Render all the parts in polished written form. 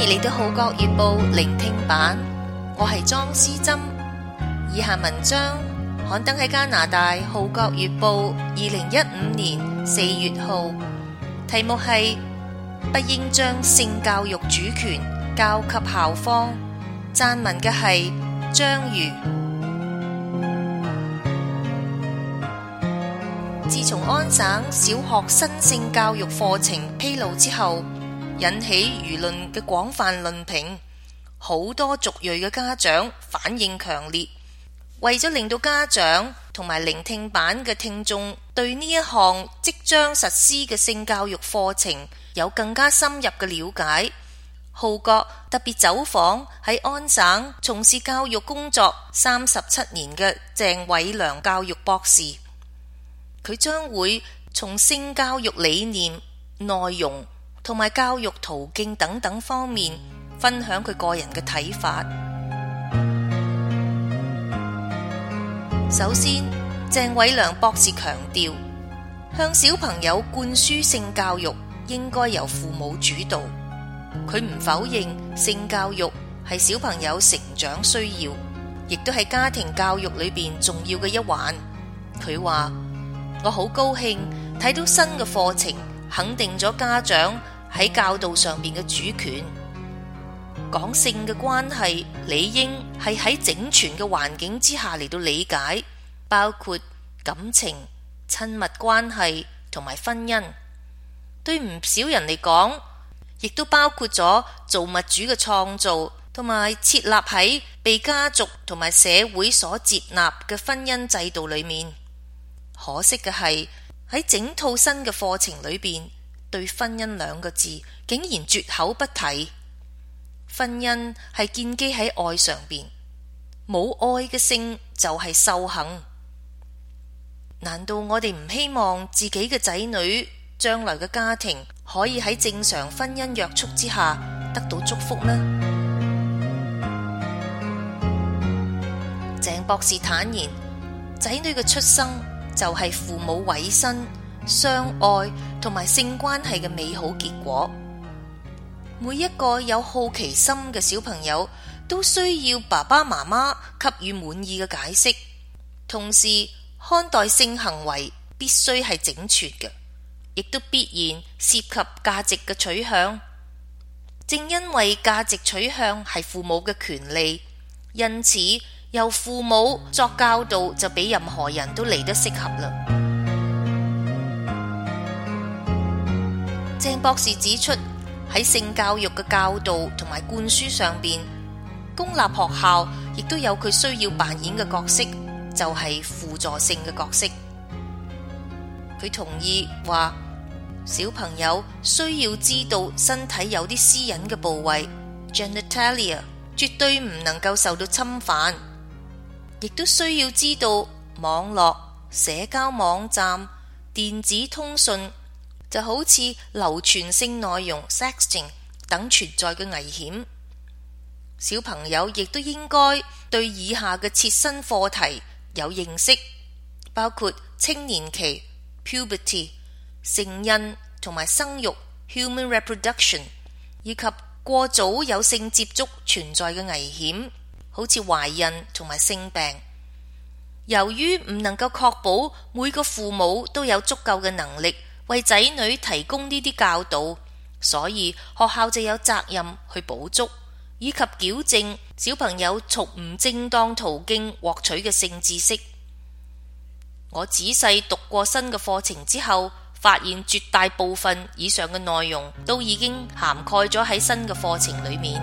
嚟到《號角月報》聆聽版，我係莊思珍。以下文章刊登喺加拿大《號角月報》2015年4月號，題目係不應將性教育主權交給校方。撰文嘅係張瑜。自從安省小學新性教育課程披露之後，引起輿論嘅廣泛論評，好多族裔嘅家長反應強烈。為咗令到家長同埋聆聽版嘅聽眾對呢一項即將實施嘅性教育課程有更加深入嘅了解，號角特別走訪喺安省從事教育工作37年嘅鄭偉良教育博士。佢將會從性教育理念、內容同埋教育途徑等等方面分享佢個人嘅睇法。首先，鄭偉良博士強調，向小朋友灌輸性教育應該由父母主導。佢唔否認性教育係小朋友成長需要，亦都係家庭教育裏邊重要嘅一環。佢話：我好高興睇到新嘅課程肯定咗家長喺教導上邊嘅主權。講性嘅關係理應係喺整全嘅環境之下嚟到理解，包括感情、親密關係同埋婚姻。對唔少人嚟講，亦都包括咗造物主嘅創造同埋設立喺被家族同埋社會所接納嘅婚姻制度裏面。可惜嘅係喺整套新嘅課程裏邊，對婚姻兩個字竟然絕口不提。婚姻係建基喺愛上邊，冇愛嘅性就係獸行。難道我哋唔希望自己嘅仔女將來嘅家庭可以喺正常婚姻約束之下得到祝福咩？鄭博士坦言，仔女嘅出生就係父母委身、相愛同埋性關係嘅美好結果。每一個有好奇心嘅小朋友都需要爸爸媽媽給予滿意嘅解釋，同時看待性行為必須係整全嘅，亦都必然涉及價值嘅取向。正因為價值取向係父母嘅權利，因此由父母作教導就比任何人都嚟得適合啦。鄭博士指出，喺性教育嘅教導同埋灌輸上邊，公立學校亦都有佢需要扮演嘅角色，就係輔助性嘅角色。佢同意話，小朋友需要知道身體有啲私隱嘅部位 genitalia 絕對唔能夠受到侵犯，亦都需要知道網絡、社交網站、電子通訊就好似流傳性內容 sexting 等存在嘅危險。小朋友亦都應該對以下嘅切身課題有認識，包括青年期 puberty、成孕同埋生育 human reproduction， 以及過早有性接觸存在嘅危險，好似懷孕同埋性病。由於唔能夠確保每個父母都有足夠嘅能力為仔女提供呢啲教導，所以學校就有責任去補足，以及矯正小朋友從唔正當途徑獲取嘅性知識。我仔細讀過新嘅課程之後，發現絕大部分以上嘅內容都已經涵蓋咗喺新嘅課程裏面。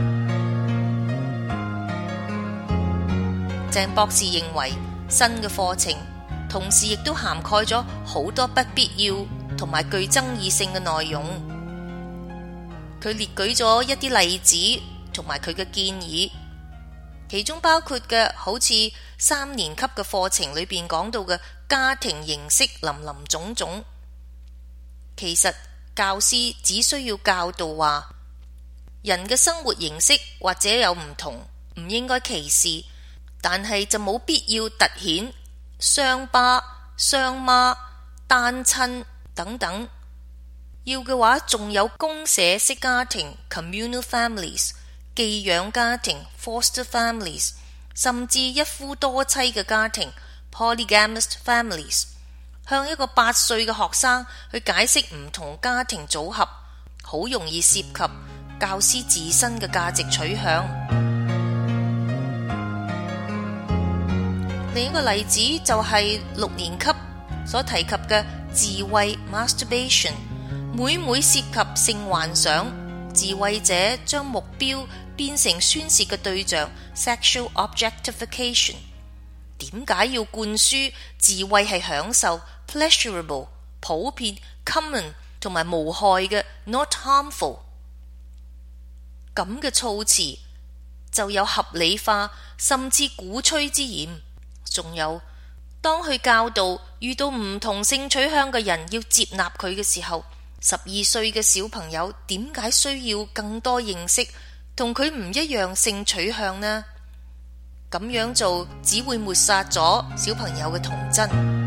鄭博士認為，新嘅課程同時亦都涵蓋咗好多不必要同埋具爭議性嘅內容。佢列舉咗一啲例子同埋佢嘅建議，其中包括嘅好似3年級嘅課程裏邊講到嘅家庭形式林林總總。其實教師只需要教導話，人嘅生活形式或者有唔同，唔應該歧視，但係就冇必要凸顯雙爸、雙媽、單親等等。 要嘅話仲有公社式家庭 communal families、 寄養家庭 foster families， 甚至一夫多妻嘅家庭 polygamous families。 向一個8歲嘅學生去解釋唔同家庭組合，好容易涉及教師自身嘅價值取向。另一個例子就係6年級所提及嘅自慰 masturbation， 每涉及性幻想，自慰者將目標變成宣洩嘅對象 sexual objectification。 點解要灌輸自慰係享受 pleasurable、 普遍 common 同埋無害嘅 not harmful？ 咁嘅措辭就有合理化甚至鼓吹之嫌。仲有，當去教導遇到唔同性取向嘅人要接納佢嘅時候，12歲嘅小朋友點解需要更多認識同佢唔一樣性取向呢？咁樣做只會抹殺咗小朋友嘅童真。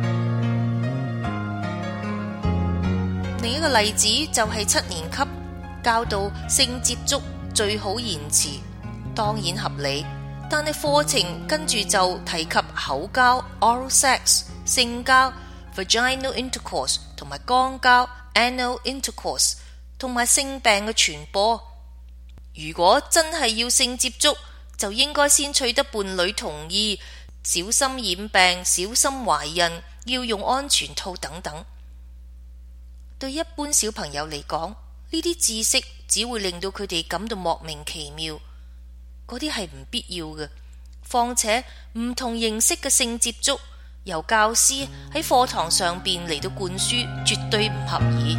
另一個例子就係7年級教導性接觸最好言辭，當然合理，但係課程跟住就提及口交 oral sex、 性交 vaginal intercourse 同埋肛交 anal intercourse 同埋性病嘅傳播。如果真係要性接觸，就應該先取得伴侶同意，小心染病，小心懷孕，要用安全套等等。對一般小朋友嚟講，呢啲知識只會令到佢哋感到莫名其妙，嗰啲係唔必要嘅。況且唔同形式嘅性接觸，由教師喺課堂上邊嚟到灌輸，絕對唔合宜。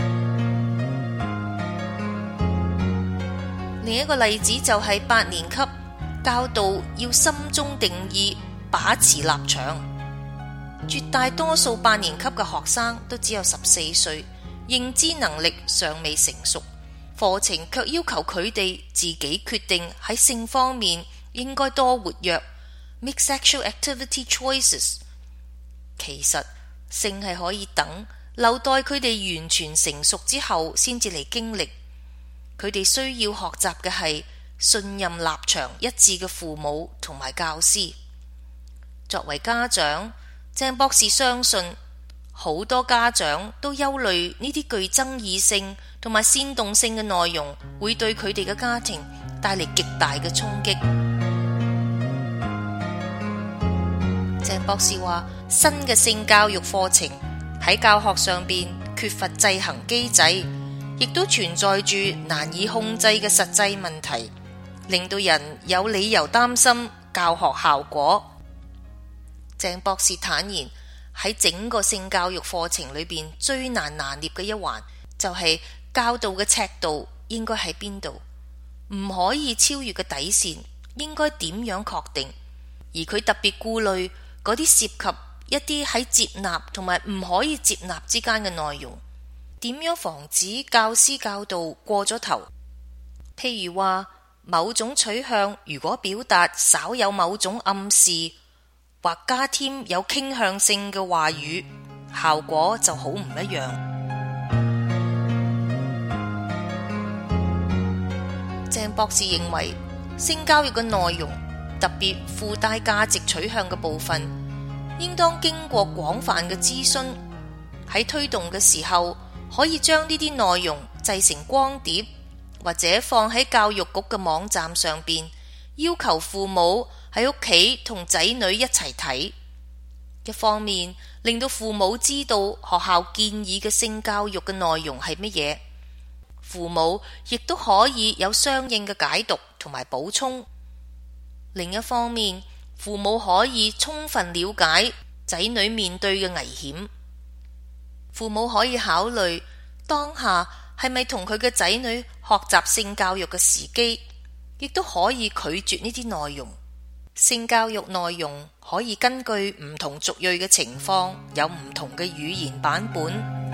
另一個例子就係8年級教導要心中定義，把持立場。絕大多數8年級嘅學生都只有14歲，認知能力尚未成熟，課程卻要求佢哋自己決定喺性方面應該多活躍 make sexual activity choices。 其實性係可以等，留待佢哋完全成熟之後先至嚟經歷。佢哋需要學習嘅係信任立場一致嘅父母同埋教師。作為家長，鄭博士相信好多家長都憂慮呢啲具爭議性同埋煽動性嘅內容會對佢哋嘅家庭帶嚟極大嘅衝擊。鄭博士話，新嘅性教育課程喺教學上邊缺乏制衡機制，亦都存在住難以控制嘅實際問題，令到人有理由擔心教學效果。鄭博士坦言，喺整個性教育課程裏邊最難拿捏嘅一環，就係教導嘅尺度應該喺邊度，唔可以超越嘅底線應該點樣確定。而佢特別顧慮嗰啲涉及一啲喺接納同埋唔可以接納之間嘅內容，點樣防止教師教導過咗頭。譬如話，某種取向如果表達稍有某種暗示，或加添有傾向性嘅話語，效果就好唔一樣。鄭博士認為，性教育嘅內容，特別附帶價值取向嘅部分，應當經過廣泛嘅諮詢，喺推動嘅時候，可以將呢啲內容製成光碟，或者放喺教育局嘅網站上邊，要求父母喺屋企同仔女一齊睇。一方面令到父母知道學校建議嘅性教育嘅內容係乜嘢，父母亦都可以有相應嘅解讀同埋補充。另一方面，父母可以充分了解仔女面對嘅危險。父母可以考慮當下係咪同佢嘅仔女學習性教育嘅時機，亦都可以拒絕呢啲內容。性教育內容可以根據唔同族裔嘅情況，有唔同嘅語言版本。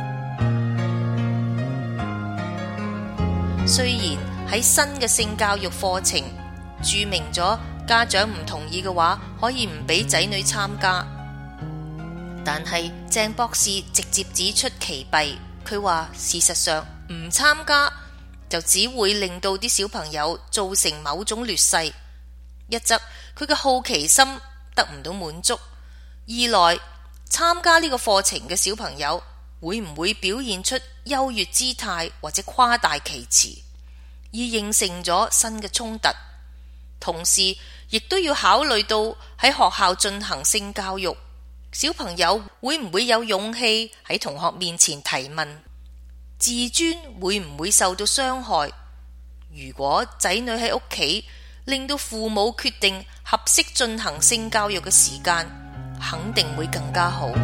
雖然喺新嘅性教育課程註明咗家長唔同意嘅話，可以唔俾仔女參加，但係鄭博士直接指出其弊。佢話事實上唔參加，就只會令到啲小朋友造成某種劣勢。一則佢嘅好奇心得唔到滿足，二來參加呢個課程嘅小朋友會唔會表現出優越姿態或者誇大其詞，而形成咗新嘅衝突。同時亦都要考慮到喺學校進行性教育，小朋友會唔會有勇氣喺同學面前提問，自尊會唔會受到傷害。如果仔女喺屋企令到父母決定合適進行性教育嘅時間，肯定會更加好。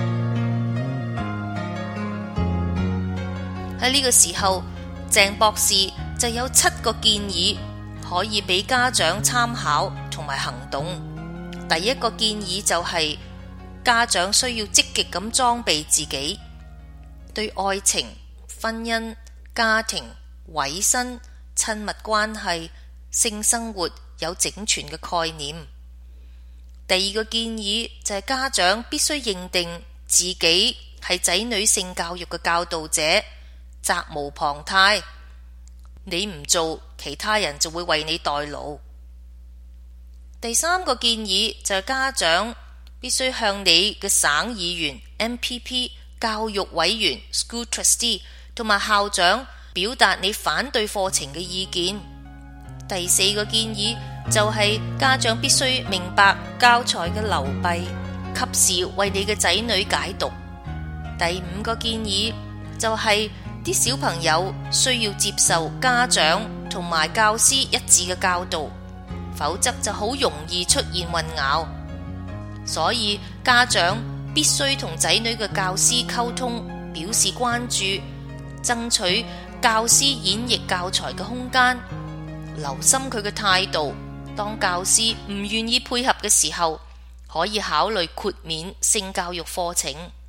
喺呢個時候，鄭博士就有7個建議可以俾家長參考同埋行動。第一個建議就係家長需要積極咁裝備自己，對愛情、婚姻、家庭、委身、親密關係、性生活有整全嘅概念。第二個建議就係家長必須認定自己係仔女性教育嘅教導者，責無旁貸。你唔做，其他人就會為你代勞。第三個建議就係家長必須向你嘅省議員、MPP、教育委員、School Trustee 同埋校長表達你反對課程嘅意見。第四個建議就係家長必須明白教材嘅流弊，及時為你嘅仔女解讀。第五個建議就係啲小朋友需要接受家長同埋教師一致嘅教導，否則就好容易出現混淆。所以家長必須同仔女嘅教師溝通，表示關注，爭取教師演繹教材嘅空間，留心佢嘅態度。當教師唔願意配合嘅時候，可以考慮豁免性教育課程。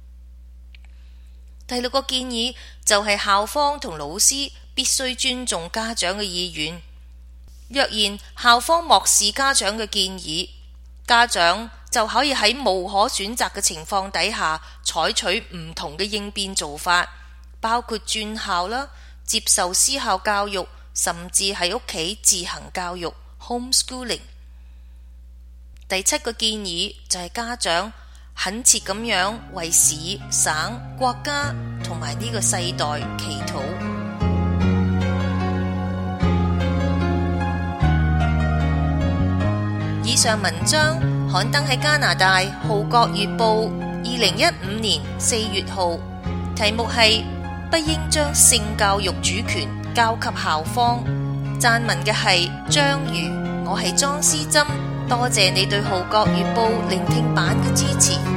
第六個建議就係校方同老師必須尊重家長嘅意願。若然校方漠視家長嘅建議，家長就可以喺無可選擇嘅情況底下採取唔同嘅應變做法，包括轉校啦、接受私校教育，甚至喺屋企自行教育 homeschooling。第7個建議就係家長懇切咁樣為市、省、國家同埋呢個世代祈禱。以上文章刊登喺加拿大《號角月報》2015年4月號，題目係不應將性教育主權交給校方。撰文嘅係張瑜，我係莊思珍。多謝你對《號角月報》聆聽版嘅支持。